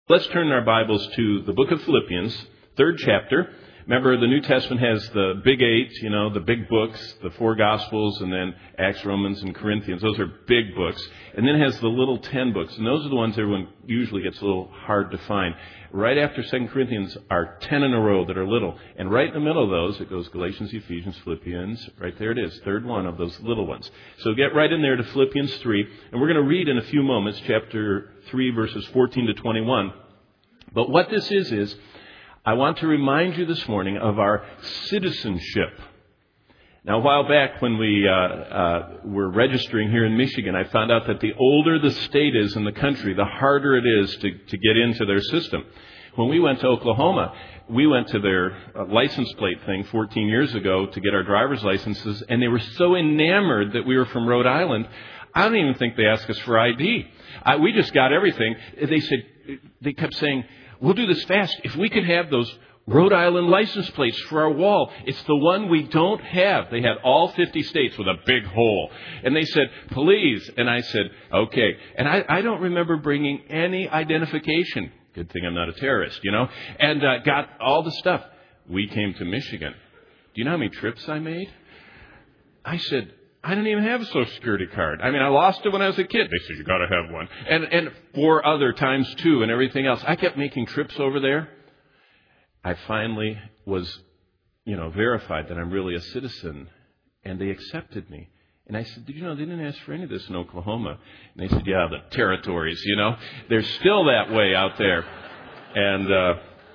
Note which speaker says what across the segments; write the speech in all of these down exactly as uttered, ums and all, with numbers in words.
Speaker 1: Let's turn our Bibles to the book of Philippians, third chapter. Remember, the New Testament has the big eight, you know, the big books, the four Gospels, and then Acts, Romans, and Corinthians. Those are big books. And then it has the little ten books. And those are the ones everyone usually gets a little hard to find. Right after Second Corinthians are ten in a row that are little. And right in the middle of those, it goes Galatians, Ephesians, Philippians. Right there it is, third one of those little ones. So get right in there to Philippians three. And we're going to read in a few moments chapter three, verses fourteen to twenty-one. But what this is, is I want to remind you this morning of our citizenship. Now, a while back when we uh, uh, were registering here in Michigan, I found out that the older the state is in the country, the harder it is to, to get into their system. When we went to Oklahoma, we went to their uh, license plate thing fourteen years ago to get our driver's licenses, and they were so enamored that we were from Rhode Island, I don't even think they asked us for I D. I, we just got everything. They said, they kept saying, we'll do this fast. If we could have those Rhode Island license plates for our wall. It's the one we don't have. They had all fifty states with a big hole. And they said, please. And I said, okay. And I, I don't remember bringing any identification. Good thing I'm not a terrorist, you know. And uh, got all the stuff. We came to Michigan. Do you know how many trips I made? I said, I didn't even have a Social Security card. I mean, I lost it when I was a kid. They said, you got to have one. And and four other times, too, and everything else. I kept making trips over there. I finally was, you know, verified that I'm really a citizen. And they accepted me. And I said, did you know, they didn't ask for any of this in Oklahoma. And they said, yeah, the territories, you know. They're still that way out there. And uh,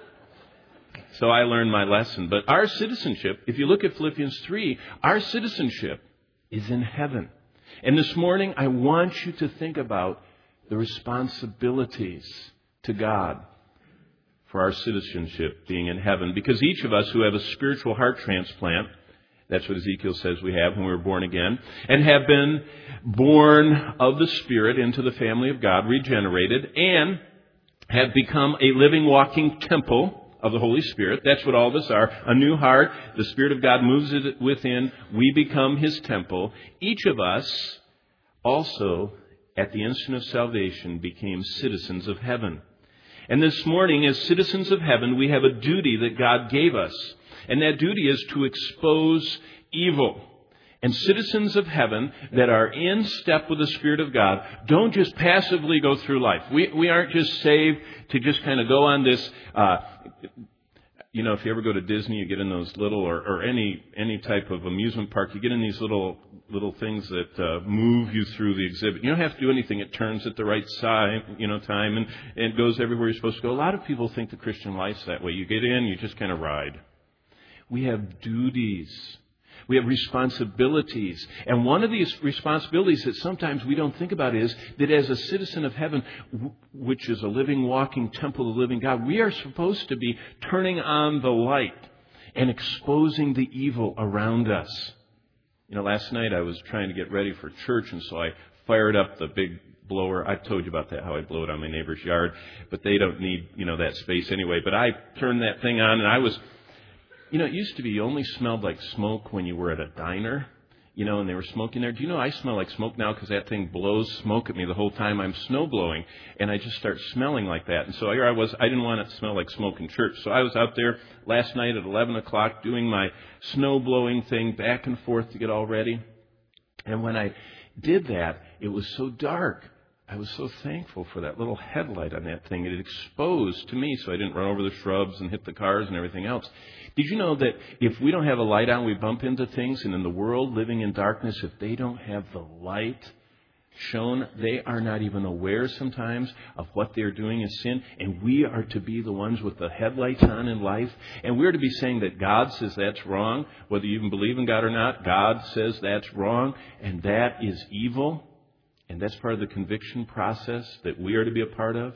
Speaker 1: so I learned my lesson. But our citizenship, if you look at Philippians three, our citizenship is in heaven. And this morning, I want you to think about the responsibilities to God for our citizenship being in heaven. Because each of us who have a spiritual heart transplant, that's what Ezekiel says we have when we were born again, and have been born of the Spirit into the family of God, regenerated, and have become a living, walking temple of the Holy Spirit. That's what all of us are. A new heart. The Spirit of God moves it within. We become His temple. Each of us also, at the instant of salvation, became citizens of heaven. And this morning, as citizens of heaven, we have a duty that God gave us. And that duty is to expose evil. And citizens of heaven that are in step with the Spirit of God don't just passively go through life. We we aren't just saved to just kind of go on this, uh, you know, if you ever go to Disney, you get in those little, or, or any any type of amusement park, you get in these little little things that uh, move you through the exhibit. You don't have to do anything. It turns at the right side, you know, time, and, and it goes everywhere you're supposed to go. A lot of people think the Christian life's that way. You get in, you just kind of ride. We have duties. We have responsibilities. And one of these responsibilities that sometimes we don't think about is that as a citizen of heaven, which is a living, walking temple of the living God, we are supposed to be turning on the light and exposing the evil around us. You know, last night I was trying to get ready for church, and so I fired up the big blower. I've told you about that, how I blow it on my neighbor's yard, but they don't need, you know, that space anyway. But I turned that thing on, and I was... You know, it used to be you only smelled like smoke when you were at a diner, you know, and they were smoking there. Do you know I smell like smoke now because that thing blows smoke at me the whole time I'm snow blowing, and I just start smelling like that. And so here I was, I didn't want it to smell like smoke in church. So I was out there last night at eleven o'clock doing my snow blowing thing back and forth to get all ready. And when I did that, it was so dark. I was so thankful for that little headlight on that thing. It exposed to me so I didn't run over the shrubs and hit the cars and everything else. Did you know that if we don't have a light on, we bump into things? And in the world living in darkness, if they don't have the light shown, they are not even aware sometimes of what they're doing is sin. And we are to be the ones with the headlights on in life. And we're to be saying that God says that's wrong. Whether you even believe in God or not, God says that's wrong. And that is evil. And that's part of the conviction process that we are to be a part of.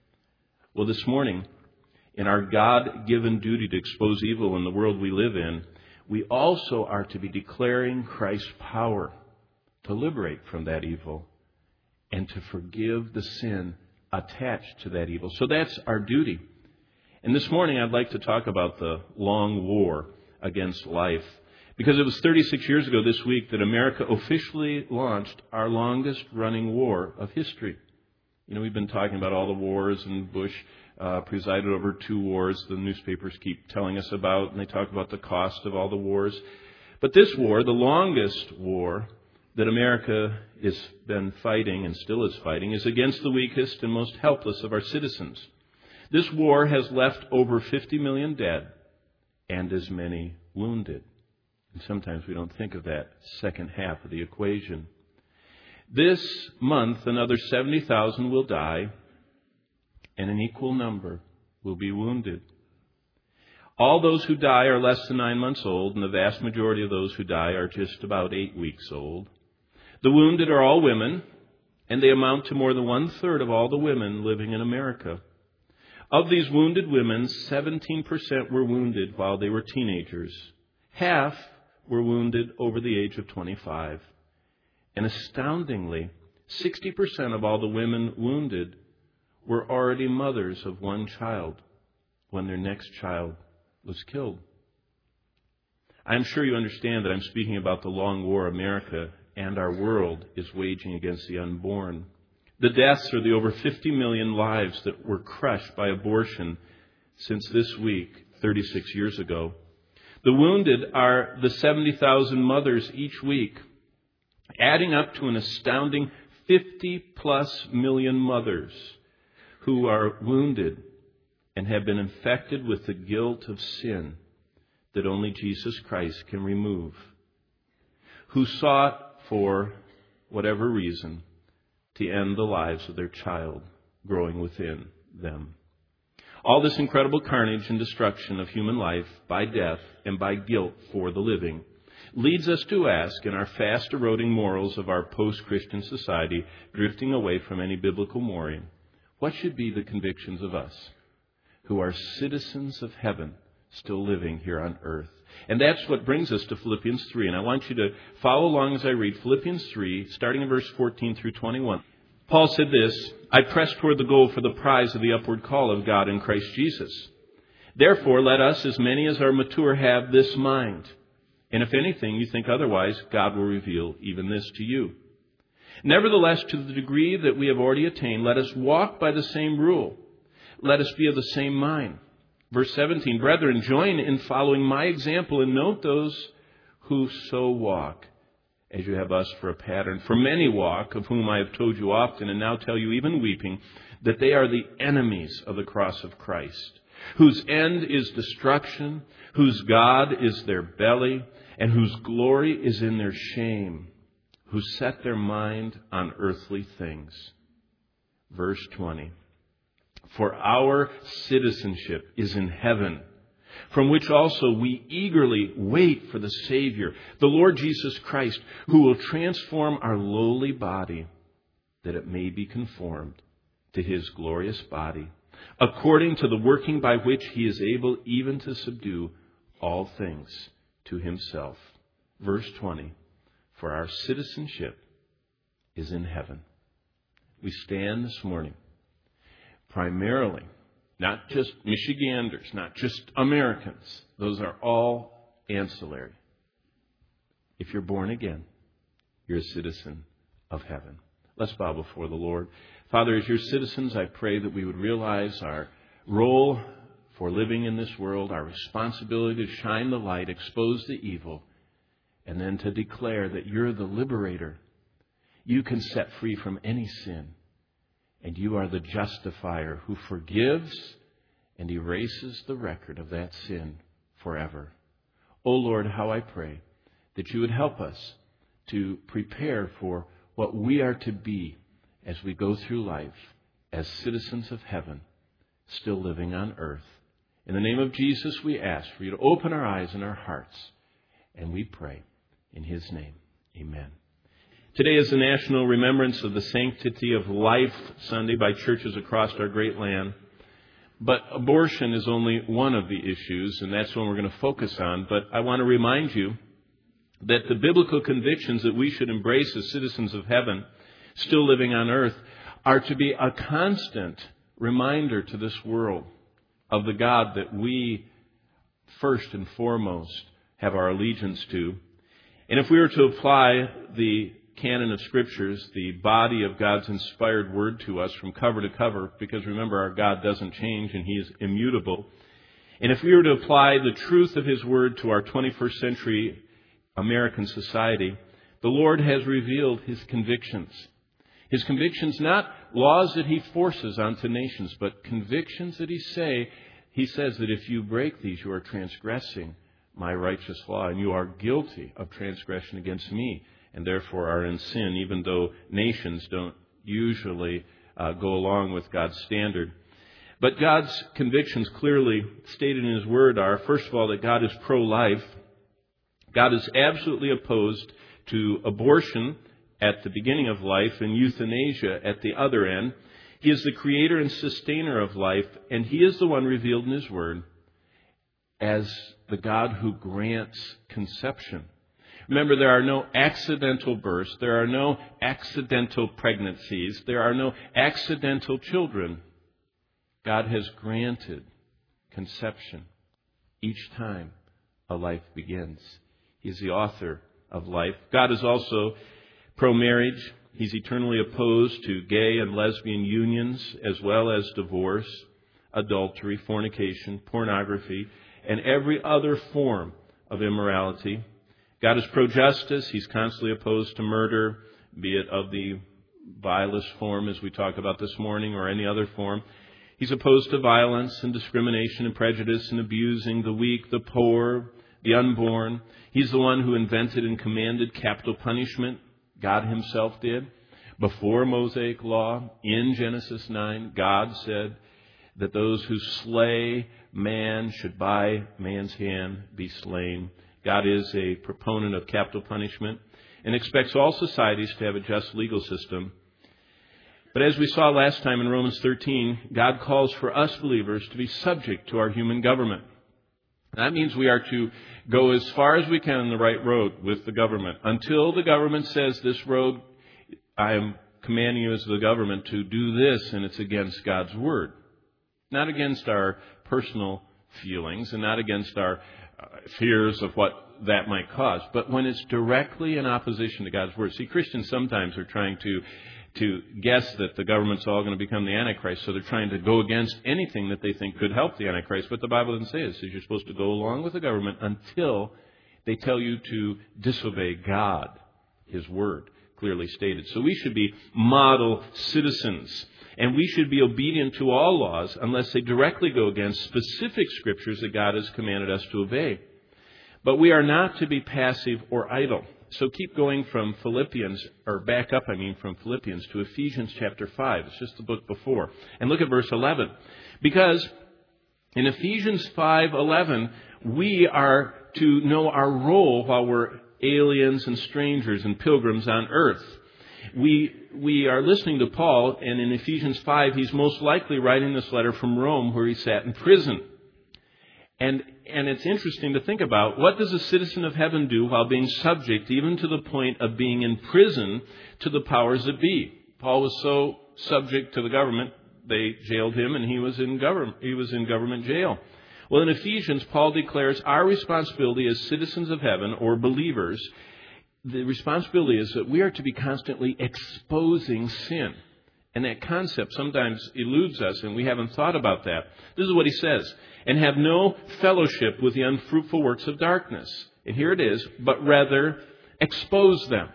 Speaker 1: Well, this morning, in our God-given duty to expose evil in the world we live in, we also are to be declaring Christ's power to liberate from that evil and to forgive the sin attached to that evil. So that's our duty. And this morning, I'd like to talk about the long war against life. Because it was thirty-six years ago this week that America officially launched our longest-running war of history. You know, we've been talking about all the wars, and Bush uh, presided over two wars the newspapers keep telling us about, and they talk about the cost of all the wars. But this war, the longest war that America has been fighting and still is fighting, is against the weakest and most helpless of our citizens. This war has left over fifty million dead and as many wounded. And sometimes we don't think of that second half of the equation. This month, another seventy thousand will die, and an equal number will be wounded. All those who die are less than nine months old, and the vast majority of those who die are just about eight weeks old. The wounded are all women, and they amount to more than one-third of all the women living in America. Of these wounded women, seventeen percent were wounded while they were teenagers. Half were wounded over the age of twenty-five. And astoundingly, sixty percent of all the women wounded were already mothers of one child when their next child was killed. I'm sure you understand that I'm speaking about the long war America and our world is waging against the unborn. The deaths are the over fifty million lives that were crushed by abortion since this week, thirty-six years ago. The wounded are the seventy thousand mothers each week, adding up to an astounding fifty plus million mothers who are wounded and have been infected with the guilt of sin that only Jesus Christ can remove, who sought for whatever reason to end the lives of their child growing within them. All this incredible carnage and destruction of human life by death and by guilt for the living leads us to ask, in our fast eroding morals of our post-Christian society, drifting away from any biblical mooring, what should be the convictions of us who are citizens of heaven still living here on earth? And that's what brings us to Philippians three. And I want you to follow along as I read Philippians three, starting in verse fourteen through twenty-one. Paul said this, "I press toward the goal for the prize of the upward call of God in Christ Jesus. Therefore, let us, as many as are mature, have this mind. And if anything you think otherwise, God will reveal even this to you. Nevertheless, to the degree that we have already attained, let us walk by the same rule. Let us be of the same mind." Verse seventeen, "Brethren, join in following my example and note those who so walk, as you have us for a pattern. For many walk, of whom I have told you often, and now tell you even weeping, that they are the enemies of the cross of Christ, whose end is destruction, whose God is their belly, and whose glory is in their shame, who set their mind on earthly things." Verse twenty, "For our citizenship is in heaven, from which also we eagerly wait for the Savior, the Lord Jesus Christ, who will transform our lowly body, that it may be conformed to His glorious body, according to the working by which He is able even to subdue all things to Himself." Verse twenty, "For our citizenship is in heaven." We stand this morning primarily, not just Michiganders, not just Americans. Those are all ancillary. If you're born again, you're a citizen of heaven. Let's bow before the Lord. Father, as your citizens, I pray that we would realize our role for living in this world, our responsibility to shine the light, expose the evil, and then to declare that you're the liberator. You can set free from any sin. And you are the justifier who forgives and erases the record of that sin forever. Oh Lord, how I pray that you would help us to prepare for what we are to be as we go through life as citizens of heaven, still living on earth. In the name of Jesus, we ask for you to open our eyes and our hearts. And we pray in His name. Amen. Today is the National Remembrance of the Sanctity of Life Sunday by churches across our great land. But abortion is only one of the issues, and that's one we're going to focus on. But I want to remind you that the biblical convictions that we should embrace as citizens of heaven, still living on earth, are to be a constant reminder to this world of the God that we first and foremost have our allegiance to. And if we were to apply the canon of Scriptures, the body of God's inspired Word to us from cover to cover, because remember, our God doesn't change and He is immutable. And if we were to apply the truth of His Word to our twenty-first century American society, the Lord has revealed His convictions. His convictions, not laws that He forces onto nations, but convictions that He say, He says that if you break these, you are transgressing my righteous law, and you are guilty of transgression against me, and therefore are in sin, even though nations don't usually uh, go along with God's standard. But God's convictions clearly stated in His Word are, first of all, that God is pro-life. God is absolutely opposed to abortion at the beginning of life and euthanasia at the other end. He is the creator and sustainer of life, and He is the one revealed in His Word as the God who grants conception. Remember, there are no accidental births. There are no accidental pregnancies. There are no accidental children. God has granted conception each time a life begins. He's the author of life. God is also pro-marriage. He's eternally opposed to gay and lesbian unions, as well as divorce, adultery, fornication, pornography, and every other form of immorality. God is pro-justice. He's constantly opposed to murder, be it of the vilest form, as we talked about this morning, or any other form. He's opposed to violence and discrimination and prejudice and abusing the weak, the poor, the unborn. He's the one who invented and commanded capital punishment. God Himself did. Before Mosaic law, in Genesis nine, God said that those who slay man should by man's hand be slain. God is a proponent of capital punishment and expects all societies to have a just legal system. But as we saw last time in Romans thirteen, God calls for us believers to be subject to our human government. That means we are to go as far as we can on the right road with the government until the government says, this road, I am commanding you as the government to do this, and it's against God's Word. Not against our personal feelings and not against our uh, fears of what that might cause, but when it's directly in opposition to God's Word. See, Christians sometimes are trying to to guess that the government's all going to become the Antichrist, so they're trying to go against anything that they think could help the Antichrist. But the Bible doesn't say this. It says you're supposed to go along with the government until they tell you to disobey God, His Word, clearly stated. So we should be model citizens, and we should be obedient to all laws unless they directly go against specific Scriptures that God has commanded us to obey. But we are not to be passive or idle. So keep going from Philippians, or back up, I mean, from Philippians to Ephesians chapter five. It's just the book before. And look at verse eleven. Because in Ephesians five eleven, we are to know our role while we're aliens and strangers and pilgrims on earth. We we are listening to Paul, and in Ephesians five, he's most likely writing this letter from Rome, where he sat in prison. And and it's interesting to think about, what does a citizen of heaven do while being subject, even to the point of being in prison, to the powers that be? Paul was so subject to the government, they jailed him, and he was in government, he was in government jail. Well, in Ephesians, Paul declares our responsibility as citizens of heaven, or believers. The responsibility is that we are to be constantly exposing sin. And that concept sometimes eludes us, and we haven't thought about that. This is what he says. And have no fellowship with the unfruitful works of darkness. And here it is, but rather expose them.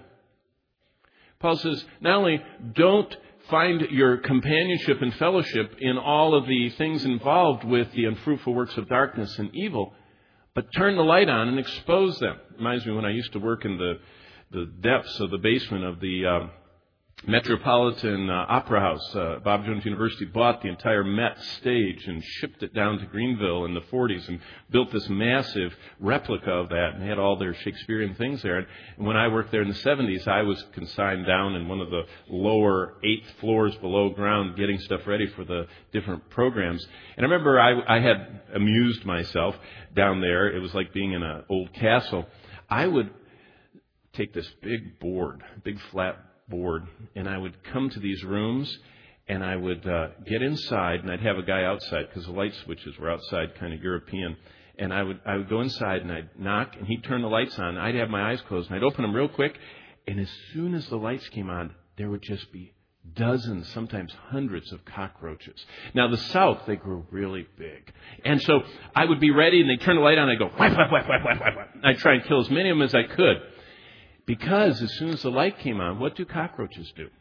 Speaker 1: Paul says, not only don't find your companionship and fellowship in all of the things involved with the unfruitful works of darkness and evil, but turn the light on and expose them. Reminds me when I used to work in the, the depths of the basement of the um, Metropolitan uh, Opera House. Uh, Bob Jones University bought the entire Met stage and shipped it down to Greenville in the forties and built this massive replica of that, and had all their Shakespearean things there. And when I worked there in the seventies, I was consigned down in one of the lower eighth floors below ground getting stuff ready for the different programs. And I remember I, I had amused myself down there. It was like being in an old castle. I would take this big board, big flat board, and I would come to these rooms, and I would uh, get inside, and I'd have a guy outside because the light switches were outside, kind of European. And I would I would go inside, and I'd knock, and he'd turn the lights on. I'd have my eyes closed, and I'd open them real quick, And as soon as the lights came on, there would just be dozens, sometimes hundreds of cockroaches. Now, the South, they grew really big. And so I would be ready, and they'd turn the light on, and I'd go, whack, whack, whack, whack, whack, whack, whack. I'd try and kill as many of them as I could. Because as soon as the light came on, what do cockroaches do?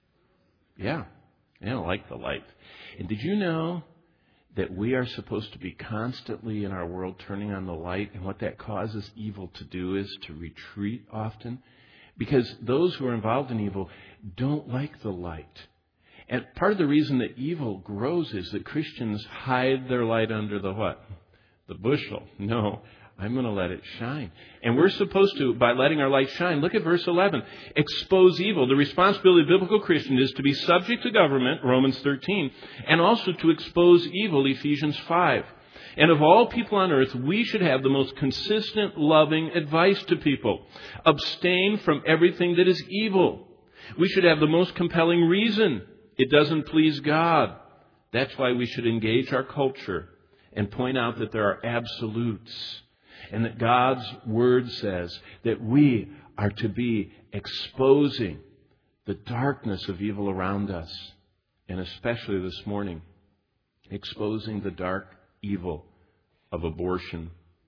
Speaker 1: Yeah, they don't like the light. And did you know that we are supposed to be constantly in our world turning on the light? And what that causes evil to do is to retreat often. Because those who are involved in evil don't like the light. And part of the reason that evil grows is that Christians hide their light under the what? The bushel. No, I'm going to let it shine. And we're supposed to, by letting our light shine, look at verse eleven, expose evil. The responsibility of biblical Christians is to be subject to government, Romans thirteen, and also to expose evil, Ephesians five. And of all people on earth, we should have the most consistent, loving advice to people. Abstain from everything that is evil. We should have the most compelling reason. It doesn't please God. That's why we should engage our culture and point out that there are absolutes. And that God's Word says that we are to be exposing the darkness of evil around us. And especially this morning, exposing the dark evil of abortion.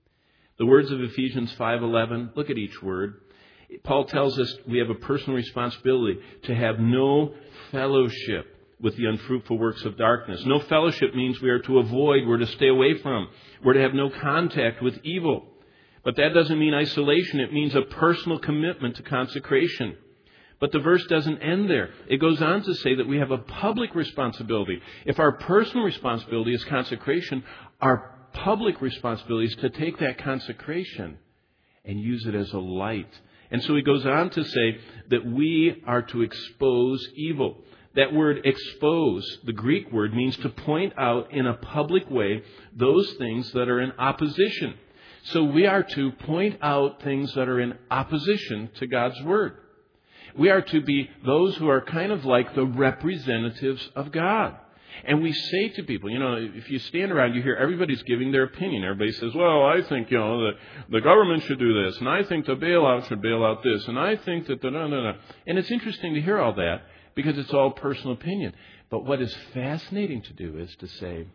Speaker 1: The words of Ephesians five eleven, look at each word. Paul tells us we have a personal responsibility to have no fellowship with the unfruitful works of darkness. No fellowship means we are to avoid, we're to stay away from, we're to have no contact with evil. But that doesn't mean isolation. It means a personal commitment to consecration. But the verse doesn't end there. It goes on to say that we have a public responsibility. If our personal responsibility is consecration, our public responsibility is to take that consecration and use it as a light. And so he goes on to say that we are to expose evil. That word expose, the Greek word, means to point out in a public way those things that are in opposition. So we are to point out things that are in opposition to God's Word. We are to be those who are kind of like the representatives of God. And we say to people, you know, if you stand around, you hear everybody's giving their opinion. Everybody says, well, I think, you know, the, the government should do this, and I think the bailout should bail out this, and I think that the no, no, no. And it's interesting to hear all that because it's all personal opinion. But what is fascinating to do is to say,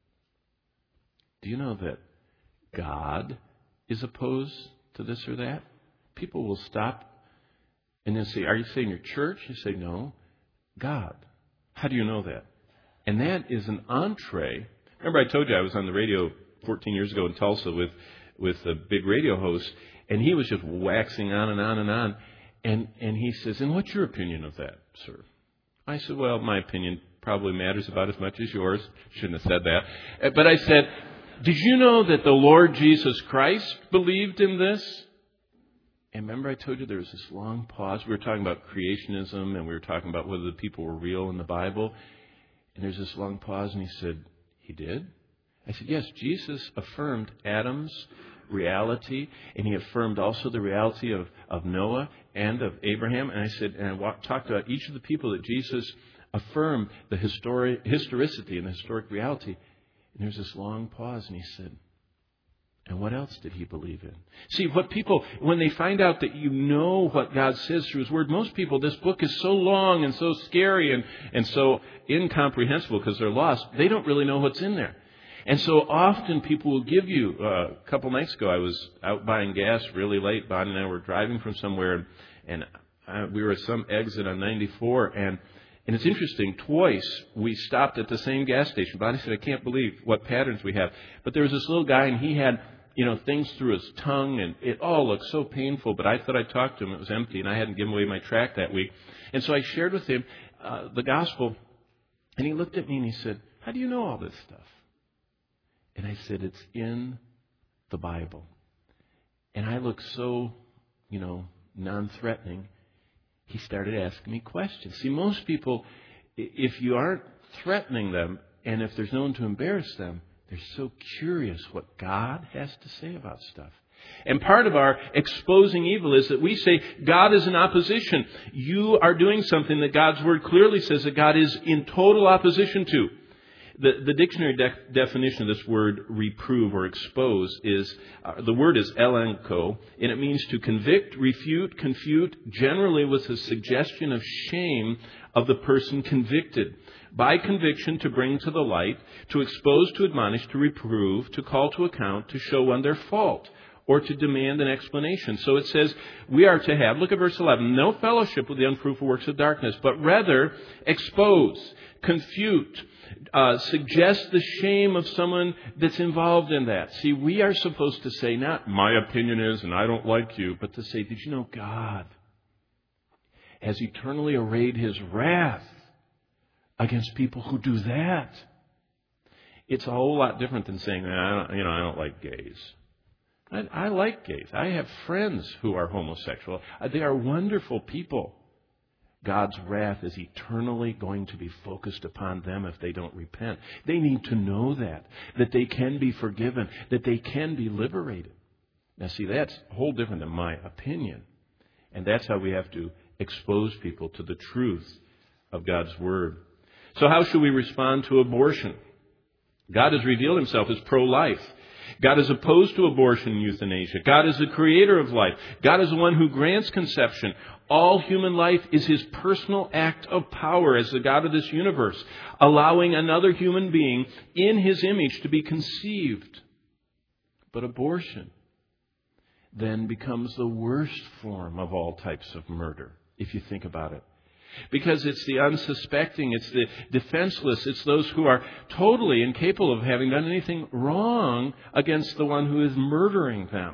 Speaker 1: do you know that God is opposed to this or that? People will stop and then say, are you saying your church? You say, no, God. How do you know that? And that is an entree. Remember I told you I was on the radio fourteen years ago in Tulsa with, with a big radio host, and he was just waxing on and on and on. And, and he says, and what's your opinion of that, sir? I said, well, my opinion probably matters about as much as yours. Shouldn't have said that. But I said, did you know that the Lord Jesus Christ believed in this? And remember I told you there was this long pause. We were talking about creationism, and we were talking about whether the people were real in the Bible. And there's this long pause, and he said, he did? I said, yes, Jesus affirmed Adam's reality, and he affirmed also the reality of, of Noah and of Abraham. And I said, and I walked, talked about each of the people that Jesus affirmed the histori- historicity and the historic reality. And there's this long pause, and he said, and what else did he believe in? See, what people, when they find out that you know what God says through His Word, most people, this book is so long and so scary and, and so incomprehensible because they're lost, they don't really know what's in there. And so often people will give you, uh, a couple nights ago, I was out buying gas really late. Bonnie and I were driving from somewhere, and, and uh, we were at some exit on ninety-four, and And it's interesting, twice we stopped at the same gas station. Bonnie said, I can't believe what patterns we have. But there was this little guy, and he had, you know, things through his tongue, and it all looked so painful. But I thought I'd talk to him. It was empty, and I hadn't given away my tract that week. And so I shared with him uh, the gospel, and he looked at me and he said, how do you know all this stuff? And I said, it's in the Bible. And I looked so, you know, non-threatening. He started asking me questions. See, most people, if you aren't threatening them, and if there's no one to embarrass them, they're so curious what God has to say about stuff. And part of our exposing evil is that we say God is in opposition. You are doing something that God's Word clearly says that God is in total opposition to. The, the dictionary de- definition of this word reprove or expose is, uh, the word is elenko, and it means to convict, refute, confute, generally with a suggestion of shame of the person convicted. By conviction, to bring to the light, to expose, to admonish, to reprove, to call to account, to show on their fault, or to demand an explanation. So it says we are to have, look at verse eleven, no fellowship with the unfruitful works of darkness, but rather expose, confute, uh, suggest the shame of someone that's involved in that. See, we are supposed to say, not my opinion is and I don't like you, but to say, did you know God has eternally arrayed His wrath against people who do that? It's a whole lot different than saying, I don't, you know, I don't like gays. I, I like gays. I have friends who are homosexual. They are wonderful people. God's wrath is eternally going to be focused upon them if they don't repent. They need to know that, that they can be forgiven, that they can be liberated. Now, see, that's a whole different than my opinion. And that's how we have to expose people to the truth of God's Word. So how should we respond to abortion? God has revealed Himself as pro-life. God is opposed to abortion and euthanasia. God is the creator of life. God is the one who grants conception. All human life is His personal act of power as the God of this universe, allowing another human being in His image to be conceived. But abortion then becomes the worst form of all types of murder, if you think about it. Because it's the unsuspecting, it's the defenseless, it's those who are totally incapable of having done anything wrong against the one who is murdering them.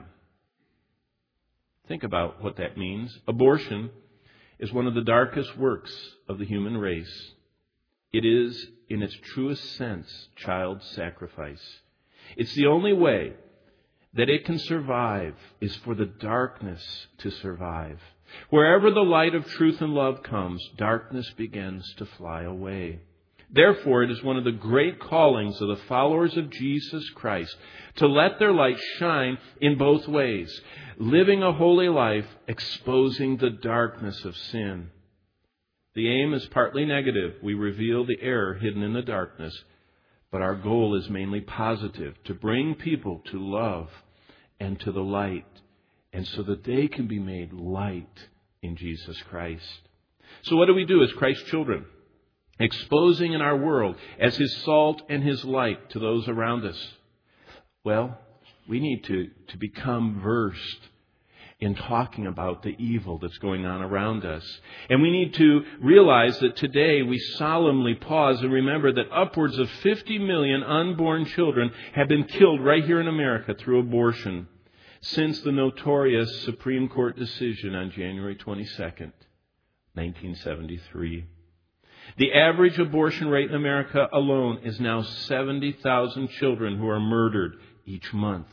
Speaker 1: Think about what that means. Abortion is one of the darkest works of the human race. It is, in its truest sense, child sacrifice. It's the only way that it can survive is for the darkness to survive. Wherever the light of truth and love comes, darkness begins to fly away. Therefore, it is one of the great callings of the followers of Jesus Christ to let their light shine in both ways, living a holy life, exposing the darkness of sin. The aim is partly negative. We reveal the error hidden in the darkness, but our goal is mainly positive, to bring people to love and to the light, and so that they can be made light in Jesus Christ. So what do we do as Christ's children? Exposing in our world as His salt and His light to those around us. Well, we need to, to become versed in talking about the evil that's going on around us. And we need to realize that today we solemnly pause and remember that upwards of fifty million unborn children have been killed right here in America through abortion since the notorious Supreme Court decision on January twenty-second, nineteen seventy-three. The average abortion rate in America alone is now seventy thousand children who are murdered each month.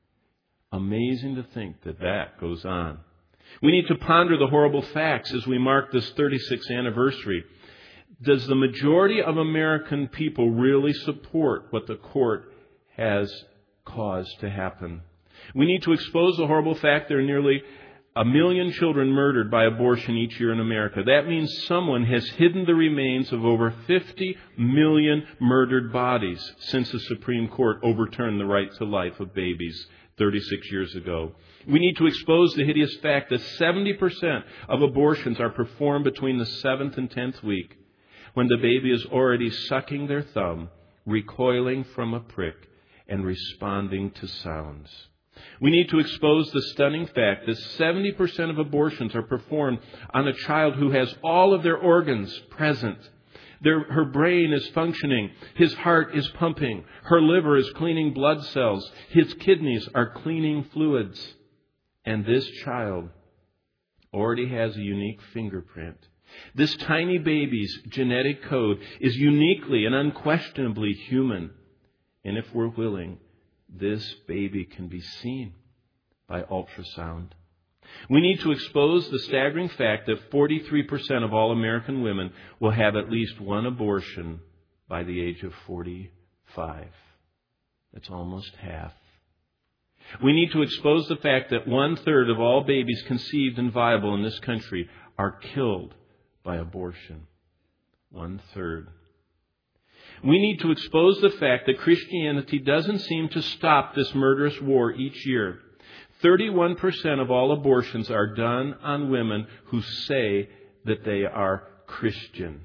Speaker 1: Amazing to think that that goes on. We need to ponder the horrible facts as we mark this thirty-sixth anniversary. Does the majority of American people really support what the court has caused to happen? We need to expose the horrible fact there are nearly a million children murdered by abortion each year in America. That means someone has hidden the remains of over fifty million murdered bodies since the Supreme Court overturned the right to life of babies thirty-six years ago. We need to expose the hideous fact that seventy percent of abortions are performed between the seventh and tenth week, when the baby is already sucking their thumb, recoiling from a prick, and responding to sounds. We need to expose the stunning fact that seventy percent of abortions are performed on a child who has all of their organs present. Their, her brain is functioning. His heart is pumping. Her liver is cleaning blood cells. His kidneys are cleaning fluids. And this child already has a unique fingerprint. This tiny baby's genetic code is uniquely and unquestionably human. And if we're willing, this baby can be seen by ultrasound. We need to expose the staggering fact that forty-three percent of all American women will have at least one abortion by the age of forty-five. That's almost half. We need to expose the fact that one-third of all babies conceived and viable in this country are killed by abortion. One-third. We need to expose the fact that Christianity doesn't seem to stop this murderous war each year. thirty-one percent of all abortions are done on women who say that they are Christian.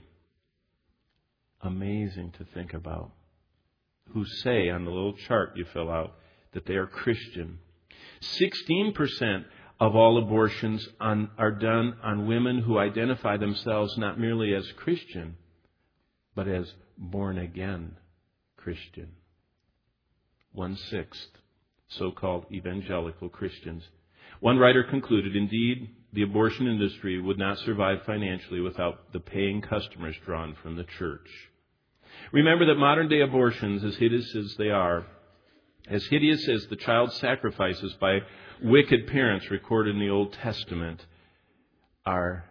Speaker 1: Amazing to think about. Who say on the little chart you fill out that they are Christian. sixteen percent of all abortions on, are done on women who identify themselves not merely as Christian, but as born-again Christian. One-sixth, so-called evangelical Christians. One writer concluded, indeed, the abortion industry would not survive financially without the paying customers drawn from the church. Remember that modern-day abortions, as hideous as they are, as hideous as the child sacrifices by wicked parents recorded in the Old Testament, are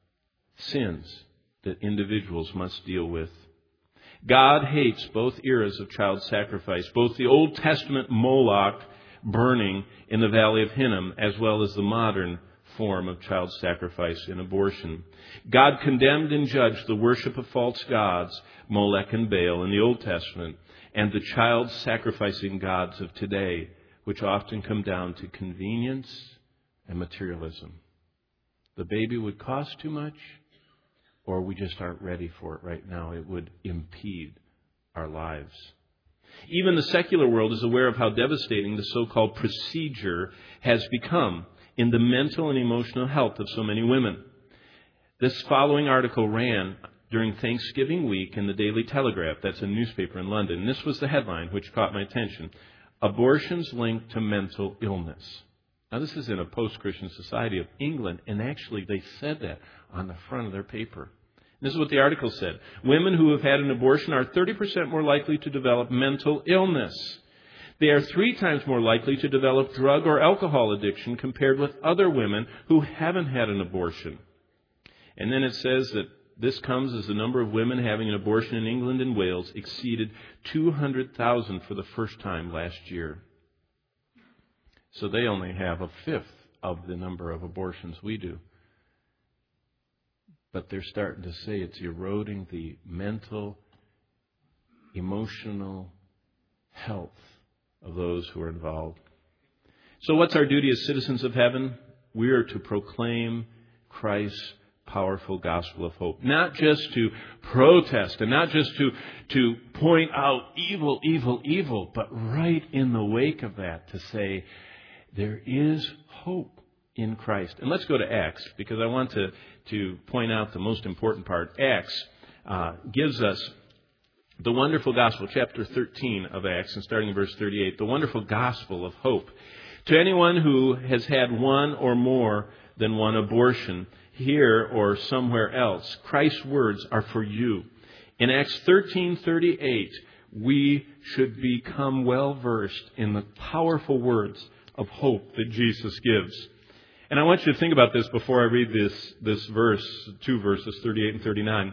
Speaker 1: sins that individuals must deal with. God hates both eras of child sacrifice, both the Old Testament Moloch burning in the Valley of Hinnom, as well as the modern form of child sacrifice in abortion. God condemned and judged the worship of false gods, Molech and Baal, in the Old Testament, and the child sacrificing gods of today, which often come down to convenience and materialism. The baby would cost too much, or we just aren't ready for it right now. It would impede our lives. Even the secular world is aware of how devastating the so-called procedure has become in the mental and emotional health of so many women. This following article ran during Thanksgiving week in the Daily Telegraph. That's a newspaper in London. And this was the headline which caught my attention. Abortions linked to mental illness. Now, this is in a post-Christian society of England, and actually they said that on the front of their paper. This is what the article said. Women who have had an abortion are thirty percent more likely to develop mental illness. They are three times more likely to develop drug or alcohol addiction compared with other women who haven't had an abortion. And then it says that this comes as the number of women having an abortion in England and Wales exceeded two hundred thousand for the first time last year. So they only have a fifth of the number of abortions we do. But they're starting to say it's eroding the mental, emotional health of those who are involved. So what's our duty as citizens of heaven? We are to proclaim Christ's powerful gospel of hope. Not just to protest and not just to, to point out evil, evil, evil, but right in the wake of that to say there is hope in Christ. And let's go to Acts, because I want to, to point out the most important part. Acts uh, gives us the wonderful gospel, chapter thirteen of Acts, and starting in verse thirty-eight, the wonderful gospel of hope. To anyone who has had one or more than one abortion, here or somewhere else, Christ's words are for you. In Acts thirteen thirty-eight, we should become well versed in the powerful words of hope that Jesus gives. And I want you to think about this before I read this, this verse, two verses, thirty-eight and thirty-nine.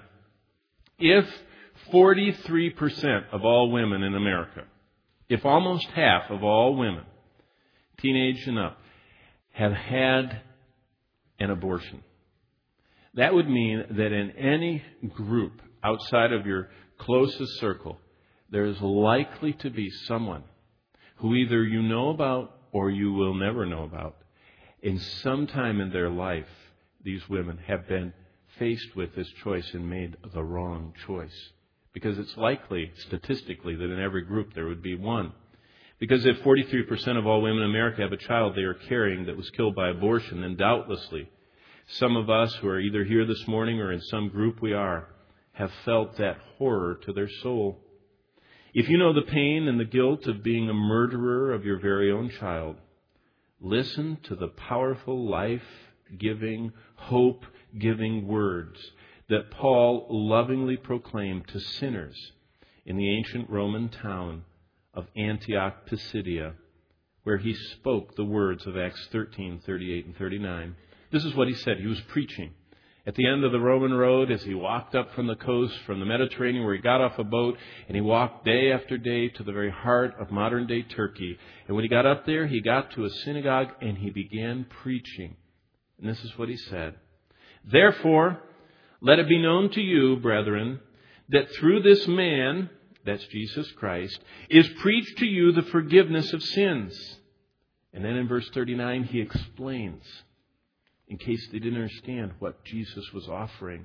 Speaker 1: If forty-three percent of all women in America, if almost half of all women, teenage and up, have had an abortion, that would mean that in any group outside of your closest circle, there is likely to be someone who either you know about or you will never know about. In some time in their life, these women have been faced with this choice and made the wrong choice. Because it's likely, statistically, that in every group there would be one. Because if forty-three percent of all women in America have a child they are carrying that was killed by abortion, then doubtlessly some of us who are either here this morning or in some group we are, have felt that horror to their soul. If you know the pain and the guilt of being a murderer of your very own child, listen to the powerful, life-giving, hope-giving words that Paul lovingly proclaimed to sinners in the ancient Roman town of Antioch, Pisidia, where he spoke the words of Acts thirteen, thirty-eight and thirty-nine. This is what he said. He was preaching at the end of the Roman road as he walked up from the coast, from the Mediterranean, where he got off a boat, and he walked day after day to the very heart of modern-day Turkey. And when he got up there, he got to a synagogue and he began preaching. And this is what he said. Therefore, let it be known to you, brethren, that through this man, that's Jesus Christ, is preached to you the forgiveness of sins. And then in verse thirty-nine, he explains, in case they didn't understand what Jesus was offering.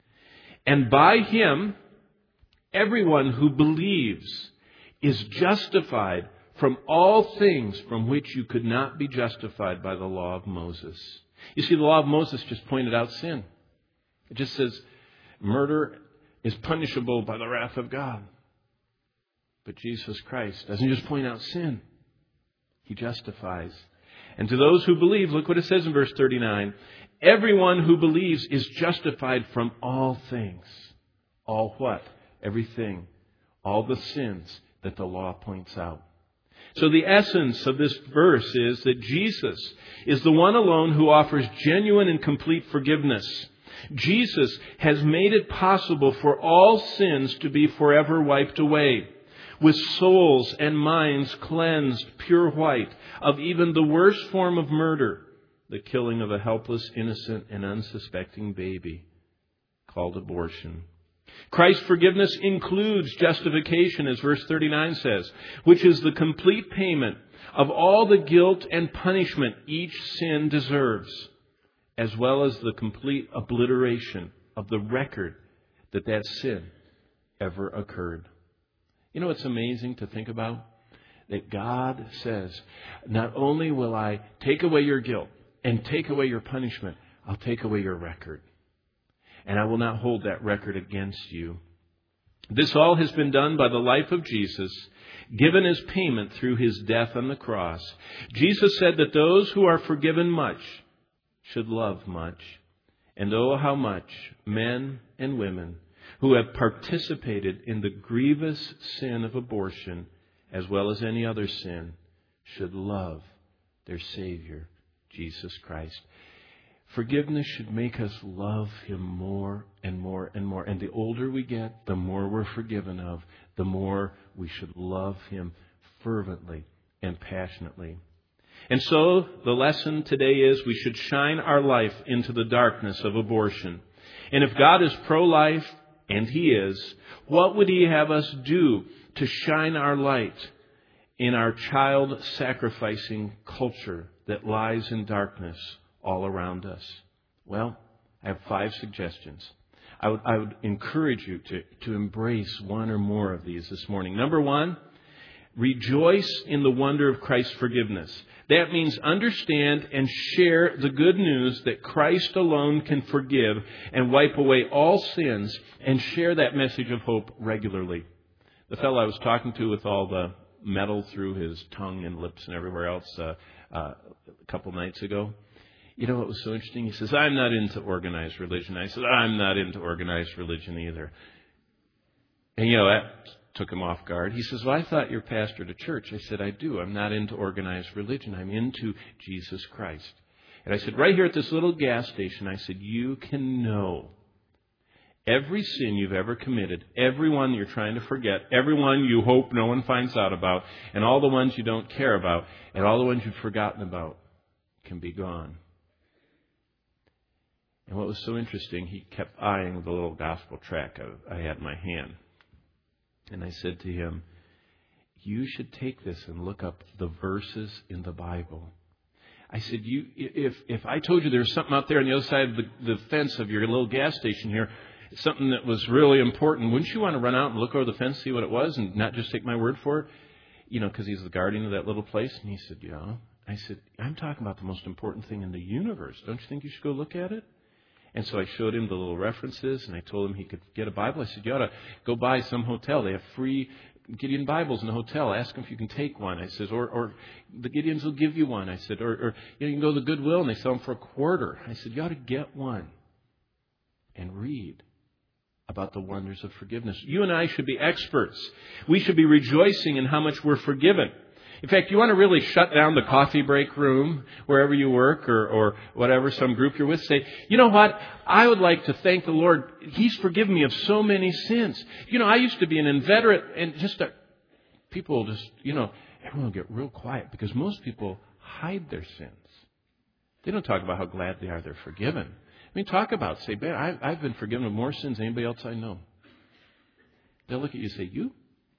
Speaker 1: And by him, everyone who believes is justified from all things from which you could not be justified by the law of Moses. You see, the law of Moses just pointed out sin. It just says murder is punishable by the wrath of God. But Jesus Christ doesn't just point out sin. He justifies. And to those who believe, look what it says in verse thirty-nine. Everyone who believes is justified from all things. All what? Everything. All the sins that the law points out. So the essence of this verse is that Jesus is the one alone who offers genuine and complete forgiveness. Jesus has made it possible for all sins to be forever wiped away, with souls and minds cleansed pure white of even the worst form of murder, the killing of a helpless, innocent, and unsuspecting baby, called abortion. Christ's forgiveness includes justification, as verse thirty-nine says, which is the complete payment of all the guilt and punishment each sin deserves, as well as the complete obliteration of the record that that sin ever occurred. You know what's amazing to think about? That God says, not only will I take away your guilt and take away your punishment, I'll take away your record. And I will not hold that record against you. This all has been done by the life of Jesus, given as payment through his death on the cross. Jesus said that those who are forgiven much should love much. And oh, how much men and women who have participated in the grievous sin of abortion, as well as any other sin, should love their Savior, Jesus Christ. Forgiveness should make us love him more and more and more. And the older we get, the more we're forgiven of, the more we should love him fervently and passionately. And so the lesson today is we should shine our life into the darkness of abortion. And if God is pro-life, and he is, what would he have us do to shine our light in our child-sacrificing culture that lies in darkness all around us? Well, I have five suggestions. I would, I would encourage you to, to embrace one or more of these this morning. Number one, rejoice in the wonder of Christ's forgiveness. That means understand and share the good news that Christ alone can forgive and wipe away all sins, and share that message of hope regularly. The fellow I was talking to with all the metal through his tongue and lips and everywhere else uh, uh, a couple nights ago, you know what was so interesting? He says, I'm not into organized religion. I said, I'm not into organized religion either. And, you know, that took him off guard. He says, well, I thought you're pastor to church. I said, I do. I'm not into organized religion. I'm into Jesus Christ. And I said, right here at this little gas station, I said, you can know every sin you've ever committed, every one you're trying to forget, every one you hope no one finds out about, and all the ones you don't care about, and all the ones you've forgotten about can be gone. And what was so interesting, he kept eyeing the little gospel tract I had in my hand. And I said to him, you should take this and look up the verses in the Bible. I said, you, if if I told you there was something out there on the other side of the, the fence of your little gas station here, something that was really important, wouldn't you want to run out and look over the fence, see what it was, and not just take my word for it? You know, because he's the guardian of that little place. And he said, yeah. I said, I'm talking about the most important thing in the universe. Don't you think you should go look at it? And so I showed him the little references, and I told him he could get a Bible. I said, you ought to go by some hotel. They have free Gideon Bibles in the hotel. Ask them if you can take one. I said, or, or the Gideons will give you one. I said, or, or you know, you can go to the Goodwill, and they sell them for a quarter. I said, you ought to get one and read about the wonders of forgiveness. You and I should be experts. We should be rejoicing in how much we're forgiven. In fact, you want to really shut down the coffee break room wherever you work, or, or whatever, some group you're with. Say, you know what? I would like to thank the Lord. He's forgiven me of so many sins. You know, I used to be an inveterate, and just a, people just, you know, everyone will get real quiet because most people hide their sins. They don't talk about how glad they are they're forgiven. I mean, talk about, say, man, I, I've been forgiven of more sins than anybody else I know. They'll look at you and say, you?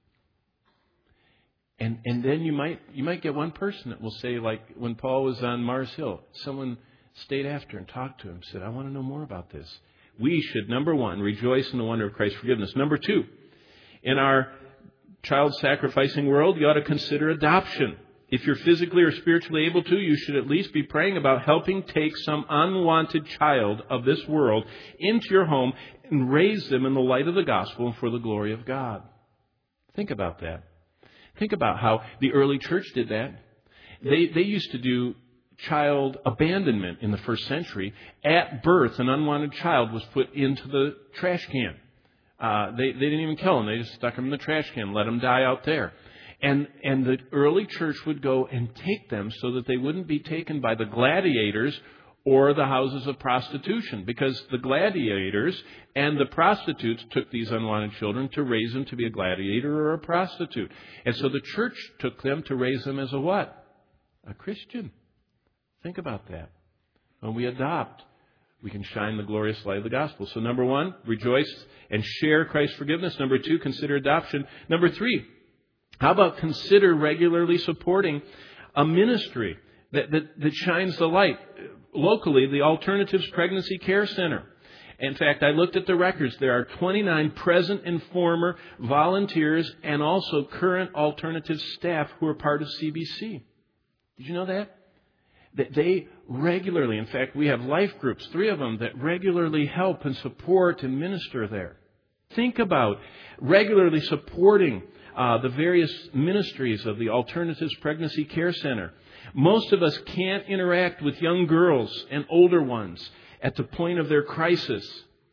Speaker 1: And and then you might you might get one person that will say, like when Paul was on Mars Hill, someone stayed after and talked to him, said, I want to know more about this. We should, number one, rejoice in the wonder of Christ's forgiveness. Number two, in our child sacrificing world, you ought to consider adoption. If you're physically or spiritually able to, you should at least be praying about helping take some unwanted child of this world into your home and raise them in the light of the gospel and for the glory of God. Think about that. Think about how the early church did that. They they used to do child abandonment in the first century. At birth, an unwanted child was put into the trash can. Uh, they, they didn't even kill him. They just stuck him in the trash can, let him die out there. And and the early church would go and take them so that they wouldn't be taken by the gladiators or the houses of prostitution, because the gladiators and the prostitutes took these unwanted children to raise them to be a gladiator or a prostitute. And so the church took them to raise them as a what? A Christian. Think about that. When we adopt, we can shine the glorious light of the gospel. So number one, rejoice and share Christ's forgiveness. Number two, consider adoption. Number three, how about consider regularly supporting a ministry that, that, that shines the light? Locally, the Alternatives Pregnancy Care Center. In fact, I looked at the records. There are twenty-nine present and former volunteers and also current alternative staff who are part of C B C. Did you know that? That they regularly, in fact, we have life groups, three of them, that regularly help and support and minister there. Think about regularly supporting uh, the various ministries of the Alternatives Pregnancy Care Center. Most of us can't interact with young girls and older ones at the point of their crisis.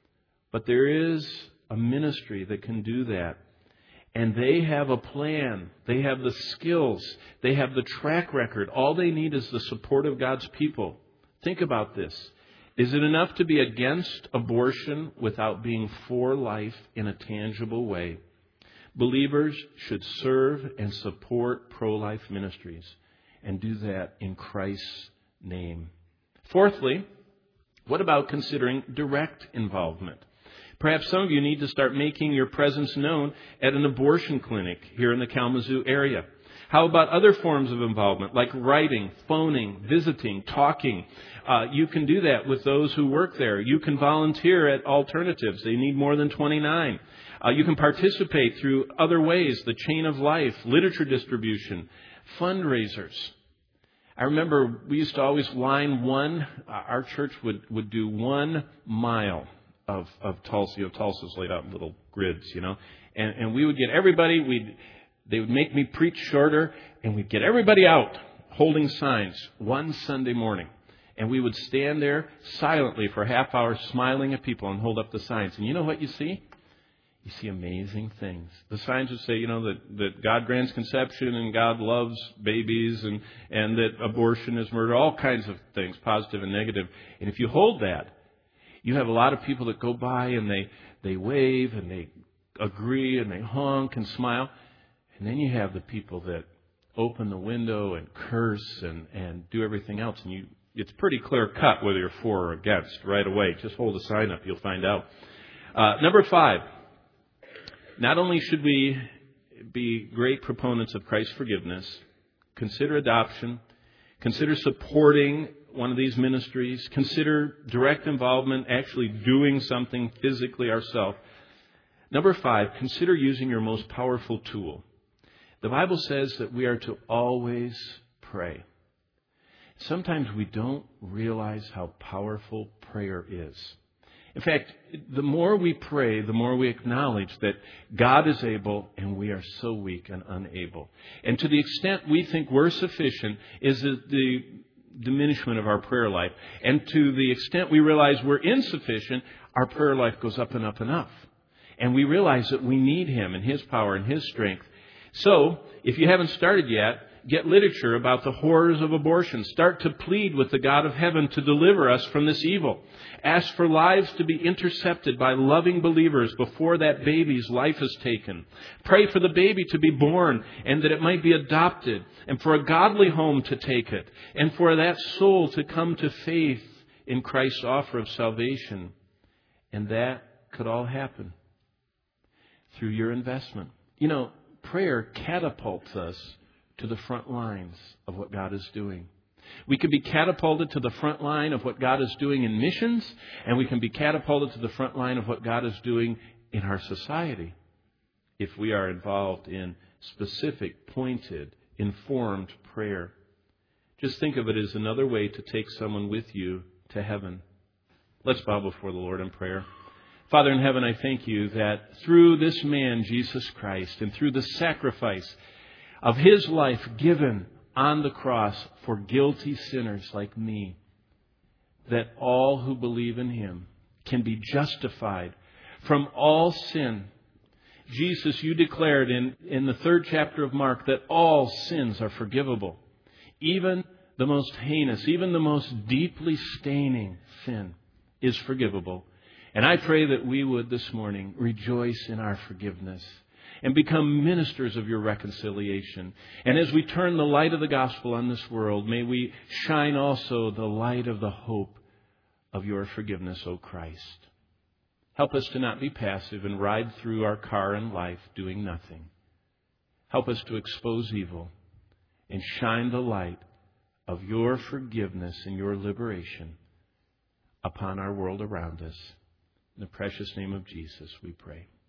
Speaker 1: But there is a ministry that can do that. And they have a plan. They have the skills. They have the track record. All they need is the support of God's people. Think about this. Is it enough to be against abortion without being for life in a tangible way? Believers should serve and support pro-life ministries, and do that in Christ's name. Fourthly, what about considering direct involvement? Perhaps some of you need to start making your presence known at an abortion clinic here in the Kalamazoo area. How about other forms of involvement, like writing, phoning, visiting, talking? Uh, you can do that with those who work there. You can volunteer at Alternatives. They need more than twenty-nine. Uh, you can participate through other ways, the Chain of Life, literature distribution, fundraisers. I remember we used to always line one, uh, our church would, would do one mile of, of Tulsa. You know, Tulsa's laid out in little grids, you know. And, and we would get everybody, we'd, they would make me preach shorter, and we'd get everybody out holding signs one Sunday morning. And we would stand there silently for a half hour smiling at people and hold up the signs. And you know what you see? You see amazing things. The signs would say, you know, that, that God grants conception and God loves babies and, and that abortion is murder, all kinds of things, positive and negative. And if you hold that, you have a lot of people that go by and they, they wave and they agree and they honk and smile. And then you have the people that open the window and curse and, and do everything else. And you, it's pretty clear cut whether you're for or against right away. Just hold a sign up, you'll find out. Uh, number five. Not only should we be great proponents of Christ's forgiveness, consider adoption, consider supporting one of these ministries, consider direct involvement, actually doing something physically ourselves. Number five, consider using your most powerful tool. The Bible says that we are to always pray. Sometimes we don't realize how powerful prayer is. In fact, the more we pray, the more we acknowledge that God is able and we are so weak and unable. And to the extent we think we're sufficient is the diminishment of our prayer life. And to the extent we realize we're insufficient, our prayer life goes up and up and up. And we realize that we need Him and His power and His strength. So, if you haven't started yet, get literature about the horrors of abortion. Start to plead with the God of heaven to deliver us from this evil. Ask for lives to be intercepted by loving believers before that baby's life is taken. Pray for the baby to be born and that it might be adopted, and for a godly home to take it, and for that soul to come to faith in Christ's offer of salvation. And that could all happen through your investment. You know, prayer catapults us to the front lines of what God is doing. We can be catapulted to the front line of what God is doing in missions, and we can be catapulted to the front line of what God is doing in our society if we are involved in specific, pointed, informed prayer. Just think of it as another way to take someone with you to heaven. Let's bow before the Lord in prayer. Father in heaven, I thank you that through this man, Jesus Christ, and through the sacrifice of His life given on the cross for guilty sinners like me, that all who believe in Him can be justified from all sin. Jesus, you declared in, in the third chapter of Mark that all sins are forgivable. Even the most heinous, even the most deeply staining sin is forgivable. And I pray that we would this morning rejoice in our forgiveness and become ministers of your reconciliation. And as we turn the light of the gospel on this world, may we shine also the light of the hope of your forgiveness, O Christ. Help us to not be passive and ride through our car and life doing nothing. Help us to expose evil and shine the light of your forgiveness and your liberation upon our world around us. In the precious name of Jesus, we pray.